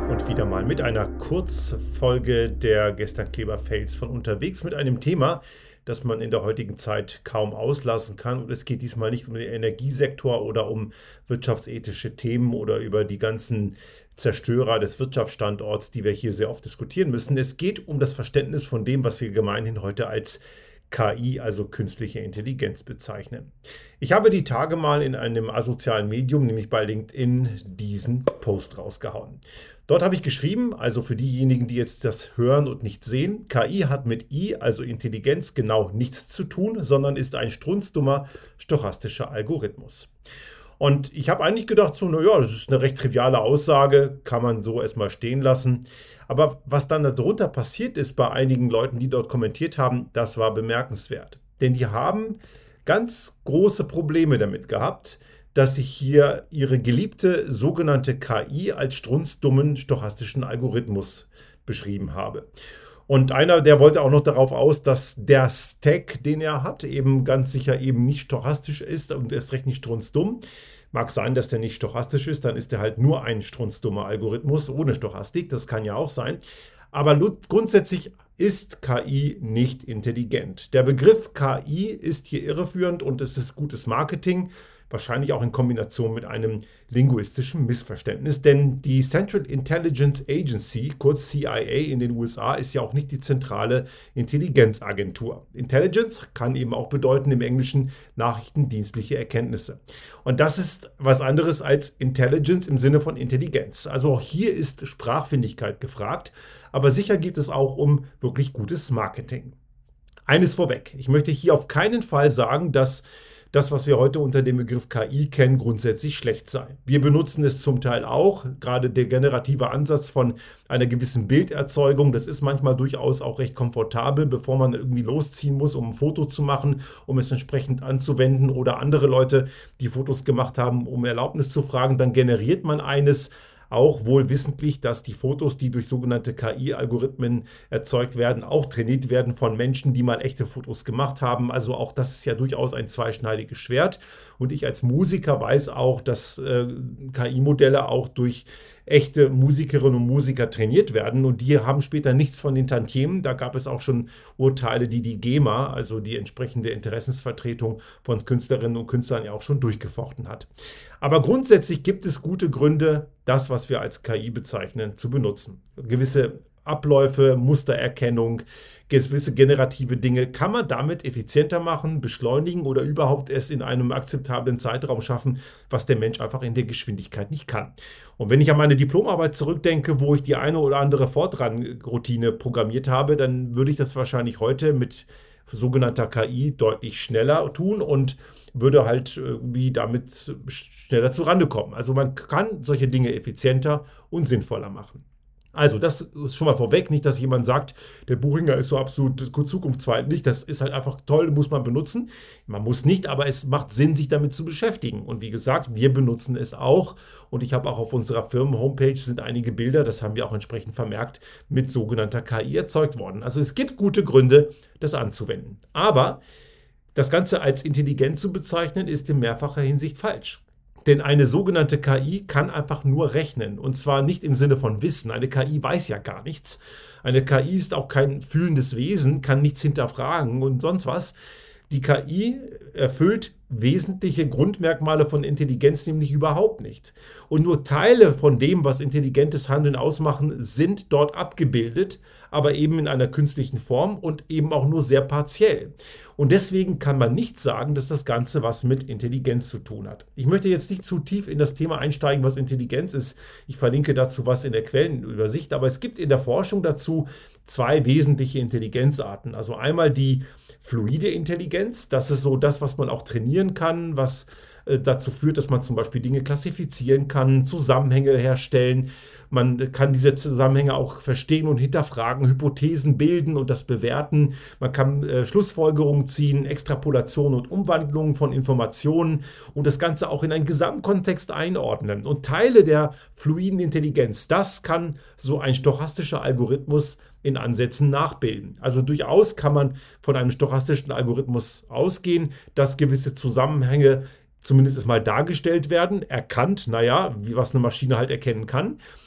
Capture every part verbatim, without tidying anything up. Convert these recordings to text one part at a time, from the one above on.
Und wieder mal mit einer Kurzfolge der Gestern-Kleber-Fails von unterwegs mit einem Thema, das man in der heutigen Zeit kaum auslassen kann. Und es geht diesmal nicht um den Energiesektor oder um wirtschaftsethische Themen oder über die ganzen Zerstörer des Wirtschaftsstandorts, die wir hier sehr oft diskutieren müssen. Es geht um das Verständnis von dem, was wir gemeinhin heute als K I, also künstliche Intelligenz, bezeichnen. Ich habe die Tage mal in einem asozialen Medium, nämlich bei LinkedIn, diesen Post rausgehauen. Dort habe ich geschrieben, also für diejenigen, die jetzt das hören und nicht sehen, K I hat mit I, also Intelligenz, genau nichts zu tun, sondern ist ein strunzdummer stochastischer Algorithmus. Und ich habe eigentlich gedacht, so, naja, das ist eine recht triviale Aussage, kann man so erstmal stehen lassen. Aber was dann darunter passiert ist bei einigen Leuten, die dort kommentiert haben, das war bemerkenswert. Denn die haben ganz große Probleme damit gehabt, dass ich hier ihre geliebte sogenannte K I als strunzdummen stochastischen Algorithmus beschrieben habe. Und einer, der wollte auch noch darauf aus, dass der Stack, den er hat, eben ganz sicher eben nicht stochastisch ist und erst recht nicht strunzdumm. Mag sein, dass der nicht stochastisch ist, dann ist der halt nur ein strunzdummer Algorithmus ohne Stochastik, das kann ja auch sein. Aber grundsätzlich ist K I nicht intelligent. Der Begriff K I ist hier irreführend und es ist gutes Marketing. Wahrscheinlich auch in Kombination mit einem linguistischen Missverständnis, denn die Central Intelligence Agency, kurz C I A in den U S A, ist ja auch nicht die zentrale Intelligenzagentur. Intelligence kann eben auch bedeuten im Englischen nachrichtendienstliche Erkenntnisse. Und das ist was anderes als Intelligence im Sinne von Intelligenz. Also auch hier ist Sprachfindigkeit gefragt, aber sicher geht es auch um wirklich gutes Marketing. Eines vorweg, ich möchte hier auf keinen Fall sagen, dass das, was wir heute unter dem Begriff K I kennen, grundsätzlich schlecht sei. Wir benutzen es zum Teil auch, gerade der generative Ansatz von einer gewissen Bilderzeugung, das ist manchmal durchaus auch recht komfortabel, bevor man irgendwie losziehen muss, um ein Foto zu machen, um es entsprechend anzuwenden oder andere Leute, die Fotos gemacht haben, um Erlaubnis zu fragen, dann generiert man eines, auch wohl wissentlich, dass die Fotos, die durch sogenannte K I-Algorithmen erzeugt werden, auch trainiert werden von Menschen, die mal echte Fotos gemacht haben. Also auch das ist ja durchaus ein zweischneidiges Schwert. Und ich als Musiker weiß auch, dass äh, K I-Modelle auch durch echte Musikerinnen und Musiker trainiert werden. Und die haben später nichts von den Tantiemen. Da gab es auch schon Urteile, die die GEMA, also die entsprechende Interessensvertretung von Künstlerinnen und Künstlern, ja auch schon durchgefochten hat. Aber grundsätzlich gibt es gute Gründe, das, was wir als K I bezeichnen, zu benutzen. Gewisse Abläufe, Mustererkennung, gewisse generative Dinge kann man damit effizienter machen, beschleunigen oder überhaupt es in einem akzeptablen Zeitraum schaffen, was der Mensch einfach in der Geschwindigkeit nicht kann. Und wenn ich an meine Diplomarbeit zurückdenke, wo ich die eine oder andere Fortran-Routine programmiert habe, dann würde ich das wahrscheinlich heute mit sogenannter K I deutlich schneller tun und würde halt irgendwie damit schneller zurande kommen. Also man kann solche Dinge effizienter und sinnvoller machen. Also das ist schon mal vorweg, nicht, dass jemand sagt, der Buchinger ist so absolut zukunftsweisend. Das ist halt einfach toll, muss man benutzen. Man muss nicht, aber es macht Sinn, sich damit zu beschäftigen. Und wie gesagt, wir benutzen es auch. Und ich habe auch auf unserer Firmen-Homepage sind einige Bilder, das haben wir auch entsprechend vermerkt, mit sogenannter K I erzeugt worden. Also es gibt gute Gründe, das anzuwenden. Aber das Ganze als intelligent zu bezeichnen, ist in mehrfacher Hinsicht falsch. Denn eine sogenannte K I kann einfach nur rechnen. Und zwar nicht im Sinne von Wissen. Eine K I weiß ja gar nichts. Eine K I ist auch kein fühlendes Wesen, kann nichts hinterfragen und sonst was. Die K I erfüllt wesentliche Grundmerkmale von Intelligenz nämlich überhaupt nicht. Und nur Teile von dem, was intelligentes Handeln ausmachen, sind dort abgebildet, aber eben in einer künstlichen Form und eben auch nur sehr partiell. Und deswegen kann man nicht sagen, dass das Ganze was mit Intelligenz zu tun hat. Ich möchte jetzt nicht zu tief in das Thema einsteigen, was Intelligenz ist. Ich verlinke dazu was in der Quellenübersicht, aber es gibt in der Forschung dazu zwei wesentliche Intelligenzarten. Also einmal die fluide Intelligenz, das ist so das, was man auch trainieren kann, was äh, dazu führt, dass man zum Beispiel Dinge klassifizieren kann, Zusammenhänge herstellen. Man kann diese Zusammenhänge auch verstehen und hinterfragen, Hypothesen bilden und das bewerten. Man kann äh, Schlussfolgerungen ziehen, Extrapolation und Umwandlungen von Informationen und das Ganze auch in einen Gesamtkontext einordnen. Und Teile der fluiden Intelligenz, das kann so ein stochastischer Algorithmus in Ansätzen nachbilden. Also durchaus kann man von einem stochastischen Algorithmus ausgehen, dass gewisse Zusammenhänge zumindest mal dargestellt werden, erkannt, naja, wie was eine Maschine halt erkennen kann.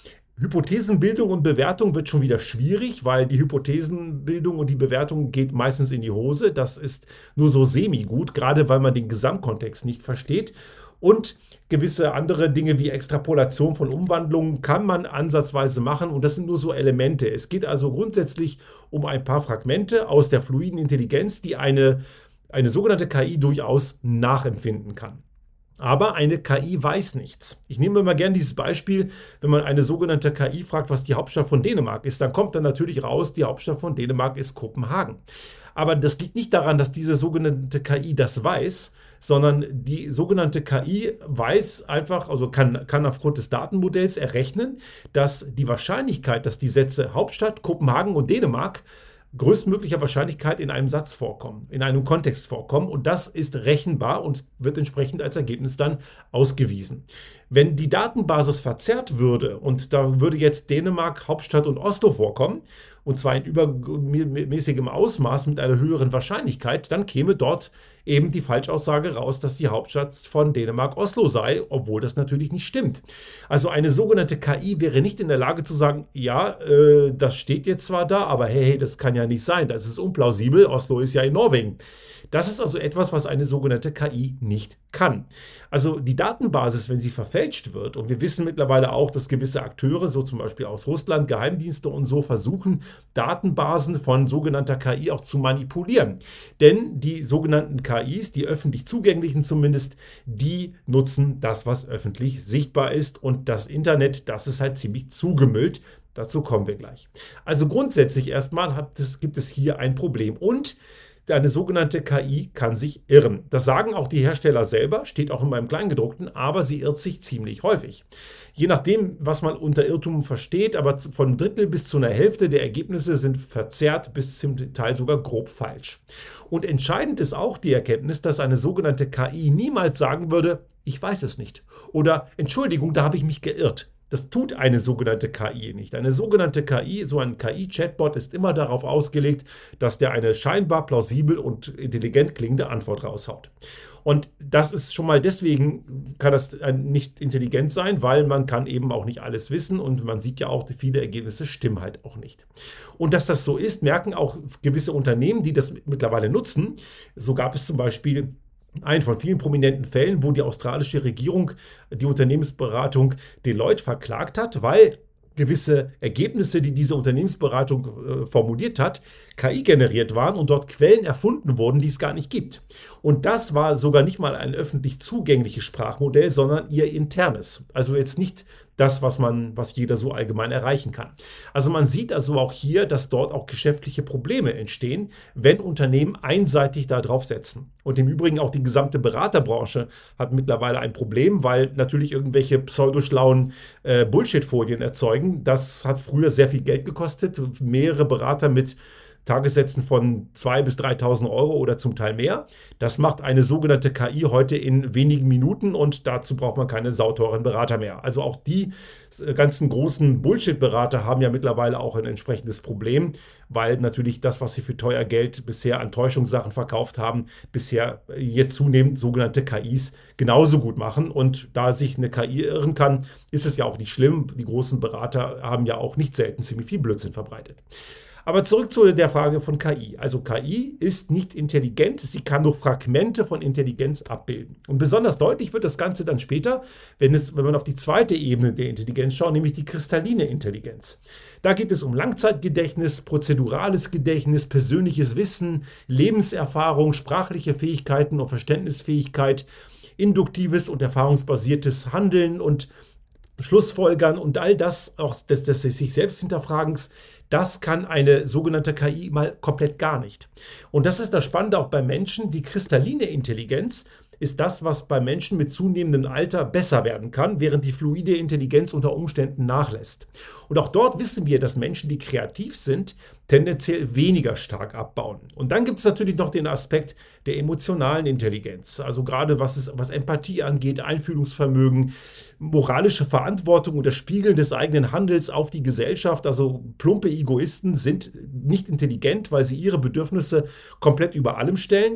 Hypothesenbildung und Bewertung wird schon wieder schwierig, weil die Hypothesenbildung und die Bewertung geht meistens in die Hose. Das ist nur so semi-gut, gerade weil man den Gesamtkontext nicht versteht. Und gewisse andere Dinge wie Extrapolation von Umwandlungen kann man ansatzweise machen und das sind nur so Elemente. Es geht also grundsätzlich um ein paar Fragmente aus der fluiden Intelligenz, die eine, eine sogenannte K I durchaus nachempfinden kann. Aber eine K I weiß nichts. Ich nehme immer gerne dieses Beispiel, wenn man eine sogenannte K I fragt, was die Hauptstadt von Dänemark ist, dann kommt dann natürlich raus, die Hauptstadt von Dänemark ist Kopenhagen. Aber das liegt nicht daran, dass diese sogenannte K I das weiß, sondern die sogenannte K I weiß einfach, also kann, kann aufgrund des Datenmodells errechnen, dass die Wahrscheinlichkeit, dass die Sätze Hauptstadt, Kopenhagen und Dänemark größtmöglicher Wahrscheinlichkeit in einem Satz vorkommen, in einem Kontext vorkommen und das ist rechenbar und wird entsprechend als Ergebnis dann ausgewiesen. Wenn die Datenbasis verzerrt würde und da würde jetzt Dänemark, Hauptstadt und Oslo vorkommen, und zwar in übermäßigem Ausmaß mit einer höheren Wahrscheinlichkeit, dann käme dort eben die Falschaussage raus, dass die Hauptstadt von Dänemark Oslo sei, obwohl das natürlich nicht stimmt. Also eine sogenannte K I wäre nicht in der Lage zu sagen, ja, äh, das steht jetzt zwar da, aber hey, hey, das kann ja nicht sein, das ist unplausibel, Oslo ist ja in Norwegen. Das ist also etwas, was eine sogenannte K I nicht kann. Also die Datenbasis, wenn sie verfälscht wird, und wir wissen mittlerweile auch, dass gewisse Akteure, so zum Beispiel aus Russland, Geheimdienste und so, versuchen, Datenbasen von sogenannter K I auch zu manipulieren. Denn die sogenannten K Is, die öffentlich zugänglichen zumindest, die nutzen das, was öffentlich sichtbar ist. Und das Internet, das ist halt ziemlich zugemüllt. Dazu kommen wir gleich. Also grundsätzlich erstmal hat es, gibt es hier ein Problem. Und eine sogenannte K I kann sich irren. Das sagen auch die Hersteller selber, steht auch in meinem Kleingedruckten, aber sie irrt sich ziemlich häufig. Je nachdem, was man unter Irrtum versteht, aber von einem Drittel bis zu einer Hälfte der Ergebnisse sind verzerrt bis zum Teil sogar grob falsch. Und entscheidend ist auch die Erkenntnis, dass eine sogenannte K I niemals sagen würde, ich weiß es nicht. Oder Entschuldigung, da habe ich mich geirrt. Das tut eine sogenannte K I nicht. Eine sogenannte K I, so ein K I-Chatbot, ist immer darauf ausgelegt, dass der eine scheinbar plausibel und intelligent klingende Antwort raushaut. Und das ist schon mal deswegen, kann das nicht intelligent sein, weil man kann eben auch nicht alles wissen und man sieht ja auch, viele Ergebnisse stimmen halt auch nicht. Und dass das so ist, merken auch gewisse Unternehmen, die das mittlerweile nutzen. So gab es zum Beispiel einen von vielen prominenten Fällen, wo die australische Regierung die Unternehmensberatung Deloitte verklagt hat, weil gewisse Ergebnisse, die diese Unternehmensberatung äh, formuliert hat, K I generiert waren und dort Quellen erfunden wurden, die es gar nicht gibt. Und das war sogar nicht mal ein öffentlich zugängliches Sprachmodell, sondern ihr internes. Also jetzt nicht das, was man, was jeder so allgemein erreichen kann. Also man sieht also auch hier, dass dort auch geschäftliche Probleme entstehen, wenn Unternehmen einseitig da drauf setzen. Und im Übrigen auch die gesamte Beraterbranche hat mittlerweile ein Problem, weil natürlich irgendwelche pseudoschlauen äh, Bullshit-Folien erzeugen. Das hat früher sehr viel Geld gekostet. Mehrere Berater mit Tagessätzen von zweitausend bis dreitausend Euro oder zum Teil mehr. Das macht eine sogenannte K I heute in wenigen Minuten und dazu braucht man keine sauteuren Berater mehr. Also auch die ganzen großen Bullshit-Berater haben ja mittlerweile auch ein entsprechendes Problem, weil natürlich das, was sie für teuer Geld bisher an Täuschungssachen verkauft haben, bisher jetzt zunehmend sogenannte K Is genauso gut machen. Und da sich eine K I irren kann, ist es ja auch nicht schlimm. Die großen Berater haben ja auch nicht selten ziemlich viel Blödsinn verbreitet. Aber zurück zu der Frage von K I. Also K I ist nicht intelligent, sie kann nur Fragmente von Intelligenz abbilden. Und besonders deutlich wird das Ganze dann später, wenn, es, wenn man auf die zweite Ebene der Intelligenz schaut, nämlich die kristalline Intelligenz. Da geht es um Langzeitgedächtnis, prozedurales Gedächtnis, persönliches Wissen, Lebenserfahrung, sprachliche Fähigkeiten und Verständnisfähigkeit, induktives und erfahrungsbasiertes Handeln und Schlussfolgern und all das, auch des, des sich selbst Hinterfragens, das kann eine sogenannte K I mal komplett gar nicht. Und das ist das Spannende auch bei Menschen. Die kristalline Intelligenz ist das, was bei Menschen mit zunehmendem Alter besser werden kann, während die fluide Intelligenz unter Umständen nachlässt. Und auch dort wissen wir, dass Menschen, die kreativ sind, tendenziell weniger stark abbauen. Und dann gibt es natürlich noch den Aspekt der emotionalen Intelligenz. Also gerade was, es, was Empathie angeht, Einfühlungsvermögen, moralische Verantwortung und das Spiegeln des eigenen Handels auf die Gesellschaft. Also plumpe Egoisten sind nicht intelligent, weil sie ihre Bedürfnisse komplett über allem stellen.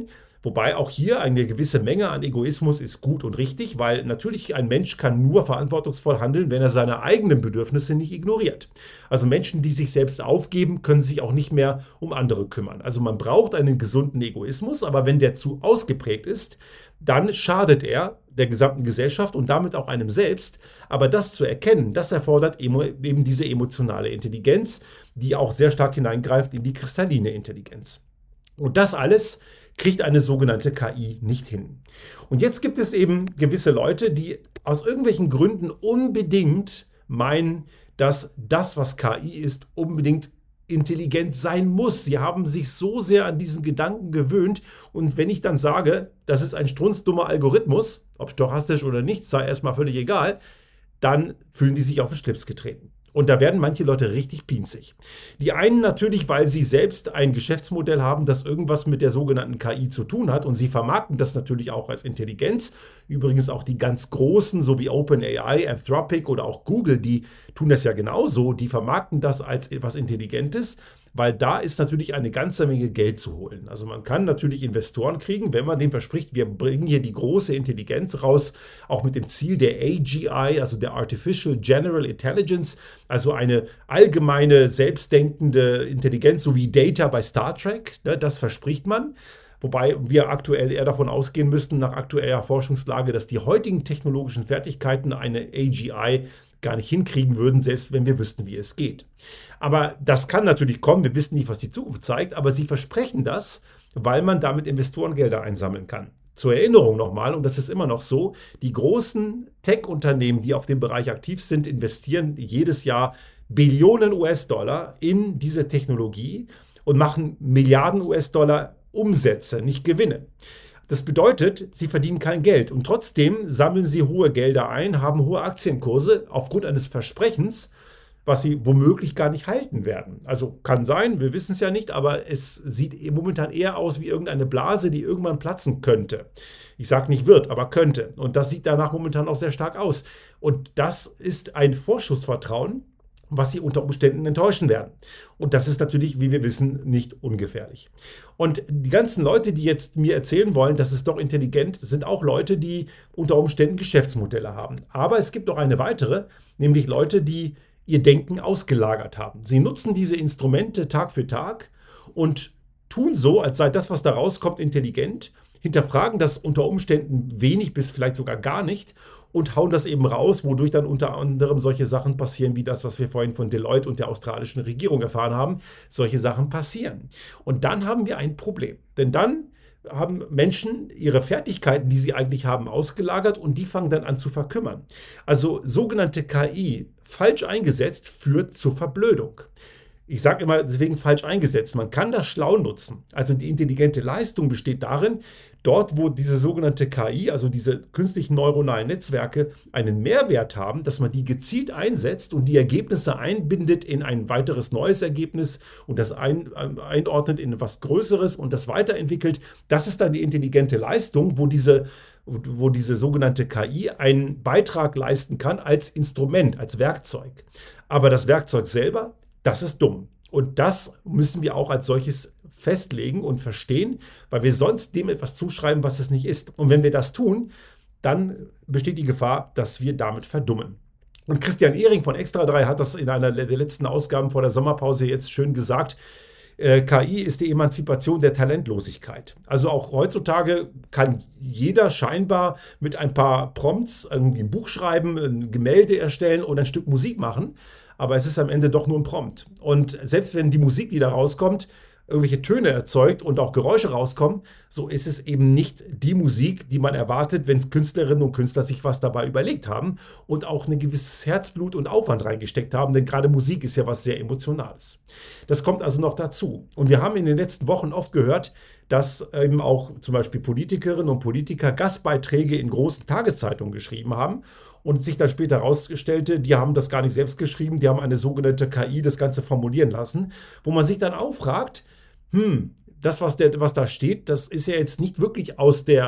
Wobei auch hier eine gewisse Menge an Egoismus ist gut und richtig, weil natürlich ein Mensch kann nur verantwortungsvoll handeln, wenn er seine eigenen Bedürfnisse nicht ignoriert. Also Menschen, die sich selbst aufgeben, können sich auch nicht mehr um andere kümmern. Also man braucht einen gesunden Egoismus, aber wenn der zu ausgeprägt ist, dann schadet er der gesamten Gesellschaft und damit auch einem selbst. Aber das zu erkennen, das erfordert eben diese emotionale Intelligenz, die auch sehr stark hineingreift in die kristalline Intelligenz. Und das alles kriegt eine sogenannte K I nicht hin. Und jetzt gibt es eben gewisse Leute, die aus irgendwelchen Gründen unbedingt meinen, dass das, was K I ist, unbedingt intelligent sein muss. Sie haben sich so sehr an diesen Gedanken gewöhnt. Und wenn ich dann sage, das ist ein strunzdummer Algorithmus, ob stochastisch oder nicht, sei erstmal völlig egal, dann fühlen die sich auf den Schlips getreten. Und da werden manche Leute richtig pinzig. Die einen natürlich, weil sie selbst ein Geschäftsmodell haben, das irgendwas mit der sogenannten K I zu tun hat. Und sie vermarkten das natürlich auch als Intelligenz. Übrigens auch die ganz Großen, so wie OpenAI, Anthropic oder auch Google, die tun das ja genauso. Die vermarkten das als etwas Intelligentes, weil da ist natürlich eine ganze Menge Geld zu holen. Also man kann natürlich Investoren kriegen, wenn man dem verspricht, wir bringen hier die große Intelligenz raus, auch mit dem Ziel der A G I, also der Artificial General Intelligence, also eine allgemeine, selbstdenkende Intelligenz, so wie Data bei Star Trek, ne, das verspricht man. Wobei wir aktuell eher davon ausgehen müssten, nach aktueller Forschungslage, dass die heutigen technologischen Fertigkeiten eine A G I gar nicht hinkriegen würden, selbst wenn wir wüssten, wie es geht. Aber das kann natürlich kommen, wir wissen nicht, was die Zukunft zeigt, aber sie versprechen das, weil man damit Investorengelder einsammeln kann. Zur Erinnerung nochmal, und das ist immer noch so, die großen Tech-Unternehmen, die auf dem Bereich aktiv sind, investieren jedes Jahr Billionen U S-Dollar in diese Technologie und machen Milliarden U S-Dollar Umsätze, nicht Gewinne. Das bedeutet, sie verdienen kein Geld und trotzdem sammeln sie hohe Gelder ein, haben hohe Aktienkurse aufgrund eines Versprechens, was sie womöglich gar nicht halten werden. Also kann sein, wir wissen es ja nicht, aber es sieht momentan eher aus wie irgendeine Blase, die irgendwann platzen könnte. Ich sage nicht wird, aber könnte. Und das sieht danach momentan auch sehr stark aus. Und das ist ein Vorschussvertrauen, was sie unter Umständen enttäuschen werden. Und das ist natürlich, wie wir wissen, nicht ungefährlich. Und die ganzen Leute, die jetzt mir erzählen wollen, das ist doch intelligent, sind auch Leute, die unter Umständen Geschäftsmodelle haben. Aber es gibt noch eine weitere, nämlich Leute, die ihr Denken ausgelagert haben. Sie nutzen diese Instrumente Tag für Tag und tun so, als sei das, was da rauskommt, intelligent, hinterfragen das unter Umständen wenig bis vielleicht sogar gar nicht und hauen das eben raus, wodurch dann unter anderem solche Sachen passieren, wie das, was wir vorhin von Deloitte und der australischen Regierung erfahren haben. Solche Sachen passieren. Und dann haben wir ein Problem. Denn dann haben Menschen ihre Fertigkeiten, die sie eigentlich haben, ausgelagert und die fangen dann an zu verkümmern. Also sogenannte K I, falsch eingesetzt, führt zur Verblödung. Ich sage immer deswegen falsch eingesetzt. Man kann das schlau nutzen. Also die intelligente Leistung besteht darin, dort, wo diese sogenannte K I, also diese künstlichen neuronalen Netzwerke, einen Mehrwert haben, dass man die gezielt einsetzt und die Ergebnisse einbindet in ein weiteres neues Ergebnis und das ein, einordnet in etwas Größeres und das weiterentwickelt. Das ist dann die intelligente Leistung, wo diese, wo diese sogenannte K I einen Beitrag leisten kann als Instrument, als Werkzeug. Aber das Werkzeug selber, das ist dumm. Und das müssen wir auch als solches festlegen und verstehen, weil wir sonst dem etwas zuschreiben, was es nicht ist. Und wenn wir das tun, dann besteht die Gefahr, dass wir damit verdummen. Und Christian Ehring von Extra drei hat das in einer der letzten Ausgaben vor der Sommerpause jetzt schön gesagt. K I ist die Emanzipation der Talentlosigkeit. Also auch heutzutage kann jeder scheinbar mit ein paar Prompts irgendwie ein Buch schreiben, ein Gemälde erstellen und ein Stück Musik machen. Aber es ist am Ende doch nur ein Prompt. Und selbst wenn die Musik, die da rauskommt, irgendwelche Töne erzeugt und auch Geräusche rauskommen, so ist es eben nicht die Musik, die man erwartet, wenn Künstlerinnen und Künstler sich was dabei überlegt haben und auch ein gewisses Herzblut und Aufwand reingesteckt haben, denn gerade Musik ist ja was sehr Emotionales. Das kommt also noch dazu. Und wir haben in den letzten Wochen oft gehört, dass eben auch zum Beispiel Politikerinnen und Politiker Gastbeiträge in großen Tageszeitungen geschrieben haben und sich dann später herausstellte, die haben das gar nicht selbst geschrieben, die haben eine sogenannte K I das Ganze formulieren lassen, wo man sich dann auch fragt, hm, das, was, der, was da steht, das ist ja jetzt nicht wirklich aus der,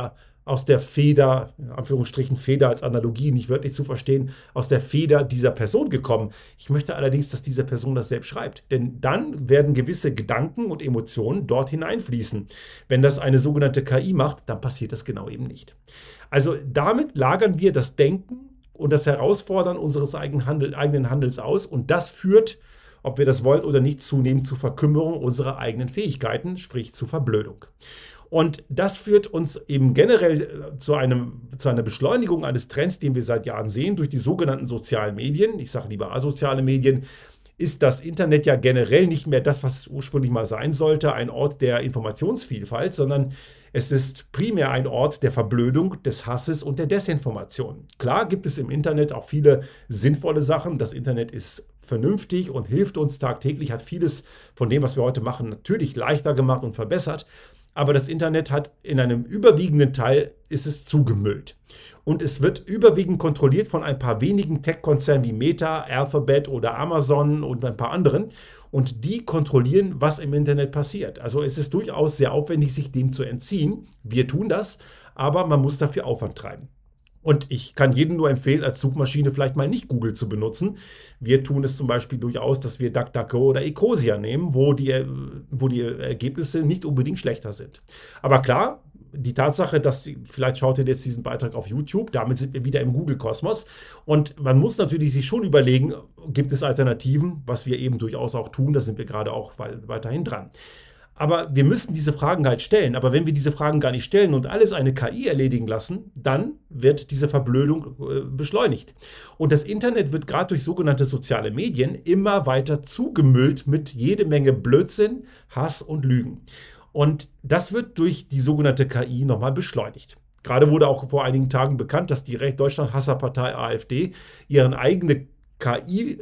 aus der Feder, in Anführungsstrichen Feder als Analogie, nicht wörtlich zu verstehen, aus der Feder dieser Person gekommen. Ich möchte allerdings, dass diese Person das selbst schreibt, denn dann werden gewisse Gedanken und Emotionen dort hineinfließen. Wenn das eine sogenannte K I macht, dann passiert das genau eben nicht. Also damit lagern wir das Denken und das Herausfordern unseres eigenen, Handel, eigenen Handels aus, und das führt, ob wir das wollen oder nicht, zunehmend zu Verkümmerung unserer eigenen Fähigkeiten, sprich zu Verblödung. Und das führt uns eben generell zu, einem, zu einer Beschleunigung eines Trends, den wir seit Jahren sehen, durch die sogenannten sozialen Medien. Ich sage lieber asoziale Medien. Ist das Internet ja generell nicht mehr das, was es ursprünglich mal sein sollte, ein Ort der Informationsvielfalt, sondern es ist primär ein Ort der Verblödung, des Hasses und der Desinformation. Klar gibt es im Internet auch viele sinnvolle Sachen. Das Internet ist vernünftig und hilft uns tagtäglich, hat vieles von dem, was wir heute machen, natürlich leichter gemacht und verbessert. Aber das Internet hat in einem überwiegenden Teil ist es zugemüllt. Und es wird überwiegend kontrolliert von ein paar wenigen Tech-Konzernen wie Meta, Alphabet oder Amazon und ein paar anderen. Und die kontrollieren, was im Internet passiert. Also es ist durchaus sehr aufwendig, sich dem zu entziehen. Wir tun das, aber man muss dafür Aufwand treiben. Und ich kann jedem nur empfehlen, als Suchmaschine vielleicht mal nicht Google zu benutzen. Wir tun es zum Beispiel durchaus, dass wir DuckDuckGo oder Ecosia nehmen, wo die, wo die Ergebnisse nicht unbedingt schlechter sind. Aber klar, die Tatsache, dass Sie, vielleicht schaut ihr jetzt diesen Beitrag auf YouTube, damit sind wir wieder im Google-Kosmos. Und man muss natürlich sich schon überlegen, gibt es Alternativen, was wir eben durchaus auch tun, da sind wir gerade auch weiterhin dran. Aber wir müssen diese Fragen halt stellen. Aber wenn wir diese Fragen gar nicht stellen und alles eine K I erledigen lassen, dann wird diese Verblödung äh, beschleunigt. Und das Internet wird gerade durch sogenannte soziale Medien immer weiter zugemüllt mit jede Menge Blödsinn, Hass und Lügen. Und das wird durch die sogenannte K I nochmal beschleunigt. Gerade wurde auch vor einigen Tagen bekannt, dass die Deutschland-Hasserpartei AfD ihren eigenen K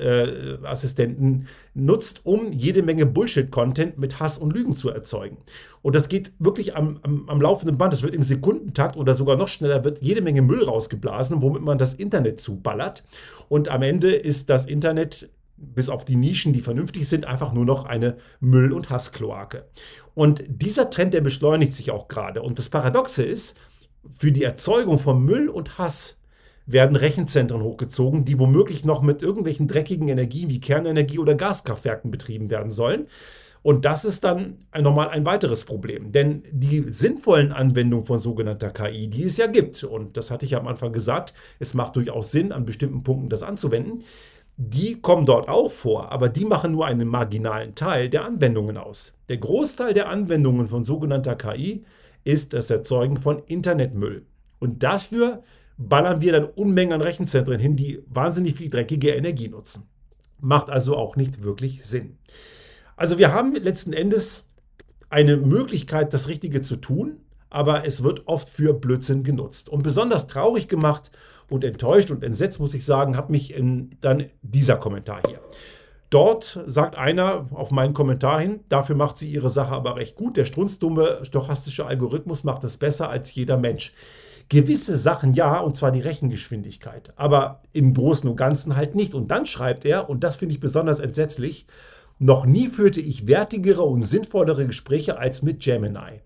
I-Assistenten nutzt, um jede Menge Bullshit-Content mit Hass und Lügen zu erzeugen. Und das geht wirklich am, am, am laufenden Band. Es wird im Sekundentakt oder sogar noch schneller, wird jede Menge Müll rausgeblasen, womit man das Internet zuballert. Und am Ende ist das Internet, bis auf die Nischen, die vernünftig sind, einfach nur noch eine Müll- und Hasskloake. Und dieser Trend, der beschleunigt sich auch gerade. Und das Paradoxe ist, für die Erzeugung von Müll und Hass werden Rechenzentren hochgezogen, die womöglich noch mit irgendwelchen dreckigen Energien wie Kernenergie oder Gaskraftwerken betrieben werden sollen. Und das ist dann nochmal ein weiteres Problem. Denn die sinnvollen Anwendungen von sogenannter K I, die es ja gibt, und das hatte ich ja am Anfang gesagt, es macht durchaus Sinn, an bestimmten Punkten das anzuwenden, die kommen dort auch vor, aber die machen nur einen marginalen Teil der Anwendungen aus. Der Großteil der Anwendungen von sogenannter K I ist das Erzeugen von Internetmüll. Und dafür ballern wir dann Unmengen an Rechenzentren hin, die wahnsinnig viel dreckige Energie nutzen. Macht also auch nicht wirklich Sinn. Also wir haben letzten Endes eine Möglichkeit, das Richtige zu tun, aber es wird oft für Blödsinn genutzt. Und besonders traurig gemacht und enttäuscht und entsetzt, muss ich sagen, hat mich in, dann dieser Kommentar hier. Dort sagt einer auf meinen Kommentar hin, dafür macht sie ihre Sache aber recht gut. Der strunzdumme stochastische Algorithmus macht es besser als jeder Mensch. Gewisse Sachen ja, und zwar die Rechengeschwindigkeit, aber im Großen und Ganzen halt nicht. Und dann schreibt er, und das finde ich besonders entsetzlich, noch nie führte ich wertigere und sinnvollere Gespräche als mit Gemini.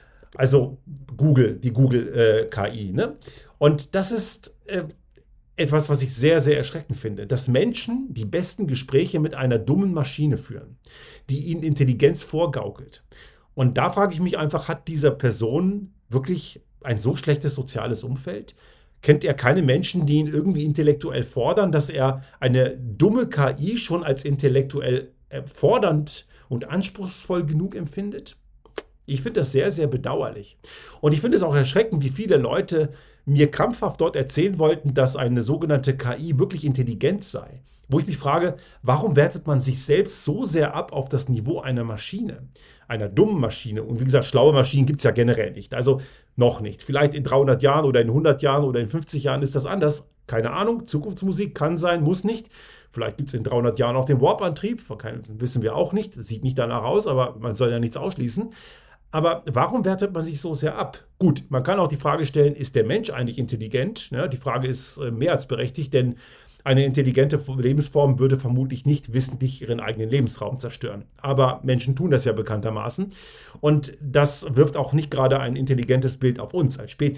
Also Google, die Google-K I. Äh, ne? Und das ist äh, etwas, was ich sehr, sehr erschreckend finde, dass Menschen die besten Gespräche mit einer dummen Maschine führen, die ihnen Intelligenz vorgaukelt. Und da frage ich mich einfach, hat diese Person wirklich ein so schlechtes soziales Umfeld? Kennt er keine Menschen, die ihn irgendwie intellektuell fordern, dass er eine dumme K I schon als intellektuell fordernd und anspruchsvoll genug empfindet? Ich finde das sehr, sehr bedauerlich. Und ich finde es auch erschreckend, wie viele Leute mir krampfhaft dort erzählen wollten, dass eine sogenannte K I wirklich intelligent sei. Wo ich mich frage, warum wertet man sich selbst so sehr ab auf das Niveau einer Maschine, einer dummen Maschine? Und wie gesagt, schlaue Maschinen gibt es ja generell nicht. Also noch nicht. Vielleicht in dreihundert Jahren oder in hundert Jahren oder in fünfzig Jahren ist das anders. Keine Ahnung. Zukunftsmusik kann sein, muss nicht. Vielleicht gibt es in dreihundert Jahren auch den Warp-Antrieb. Wissen wir auch nicht. Sieht nicht danach aus, aber man soll ja nichts ausschließen. Aber warum wertet man sich so sehr ab? Gut, man kann auch die Frage stellen, ist der Mensch eigentlich intelligent? Ja, die Frage ist mehr als berechtigt, denn eine intelligente Lebensform würde vermutlich nicht wissentlich ihren eigenen Lebensraum zerstören. Aber Menschen tun das ja bekanntermaßen. Und das wirft auch nicht gerade ein intelligentes Bild auf uns als Spezies.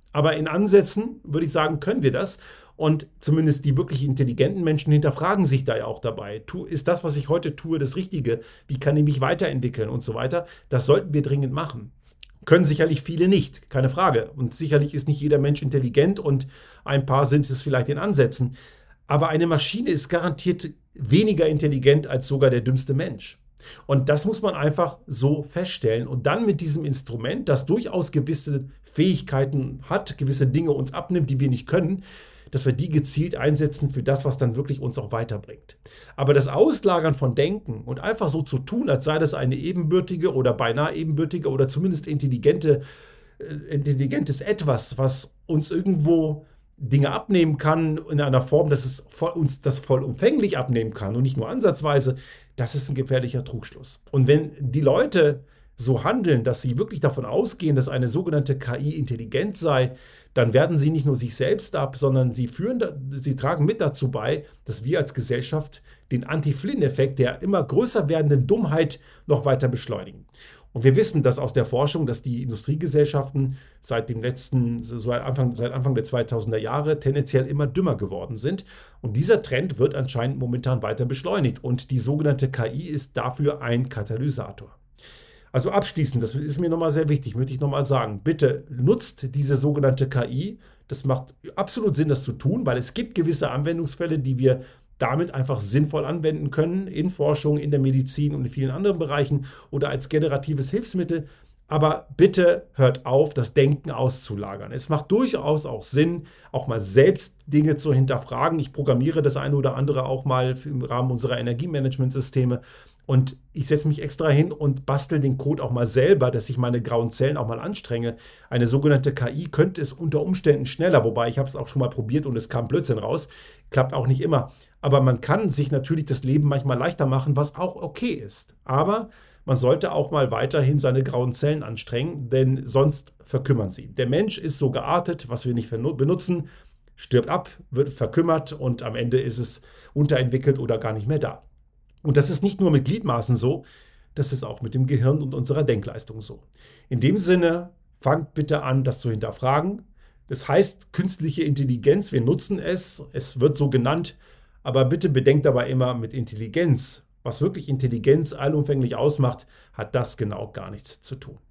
Aber in Ansätzen würde ich sagen, können wir das. Und zumindest die wirklich intelligenten Menschen hinterfragen sich da ja auch dabei. Tu, ist das, was ich heute tue, das Richtige? Wie kann ich mich weiterentwickeln und so weiter? Das sollten wir dringend machen. Können sicherlich viele nicht, keine Frage. Und sicherlich ist nicht jeder Mensch intelligent und ein paar sind es vielleicht in Ansätzen. Aber eine Maschine ist garantiert weniger intelligent als sogar der dümmste Mensch. Und das muss man einfach so feststellen. Und dann mit diesem Instrument, das durchaus gewisse Fähigkeiten hat, gewisse Dinge uns abnimmt, die wir nicht können, dass wir die gezielt einsetzen für das, was dann wirklich uns auch weiterbringt. Aber das Auslagern von Denken und einfach so zu tun, als sei das eine ebenbürtige oder beinahe ebenbürtige oder zumindest intelligente, äh, intelligentes Etwas, was uns irgendwo Dinge abnehmen kann in einer Form, dass es voll, uns das vollumfänglich abnehmen kann und nicht nur ansatzweise, das ist ein gefährlicher Trugschluss. Und wenn die Leute so handeln, dass sie wirklich davon ausgehen, dass eine sogenannte K I intelligent sei, dann werden sie nicht nur sich selbst ab, sondern sie, führen, sie tragen mit dazu bei, dass wir als Gesellschaft den Anti-Flynn-Effekt der immer größer werdenden Dummheit noch weiter beschleunigen. Und wir wissen das aus der Forschung, dass die Industriegesellschaften seit dem letzten, so Anfang, seit Anfang der zweitausender Jahre tendenziell immer dümmer geworden sind. Und dieser Trend wird anscheinend momentan weiter beschleunigt. Und die sogenannte K I ist dafür ein Katalysator. Also abschließend, das ist mir nochmal sehr wichtig, möchte ich nochmal sagen, bitte nutzt diese sogenannte K I. Das macht absolut Sinn, das zu tun, weil es gibt gewisse Anwendungsfälle, die wir damit einfach sinnvoll anwenden können, in Forschung, in der Medizin und in vielen anderen Bereichen oder als generatives Hilfsmittel. Aber bitte hört auf, das Denken auszulagern. Es macht durchaus auch Sinn, auch mal selbst Dinge zu hinterfragen. Ich programmiere das eine oder andere auch mal im Rahmen unserer Energiemanagementsysteme. Und ich setze mich extra hin und bastel den Code auch mal selber, dass ich meine grauen Zellen auch mal anstrenge. Eine sogenannte K I könnte es unter Umständen schneller, wobei ich habe es auch schon mal probiert und es kam Blödsinn raus. Klappt auch nicht immer. Aber man kann sich natürlich das Leben manchmal leichter machen, was auch okay ist. Aber man sollte auch mal weiterhin seine grauen Zellen anstrengen, denn sonst verkümmern sie. Der Mensch ist so geartet, was wir nicht benutzen, stirbt ab, wird verkümmert und am Ende ist es unterentwickelt oder gar nicht mehr da. Und das ist nicht nur mit Gliedmaßen so, das ist auch mit dem Gehirn und unserer Denkleistung so. In dem Sinne, fangt bitte an, das zu hinterfragen. Das heißt künstliche Intelligenz, wir nutzen es, es wird so genannt, aber bitte bedenkt dabei immer mit Intelligenz, was wirklich Intelligenz allumfänglich ausmacht, hat das genau gar nichts zu tun.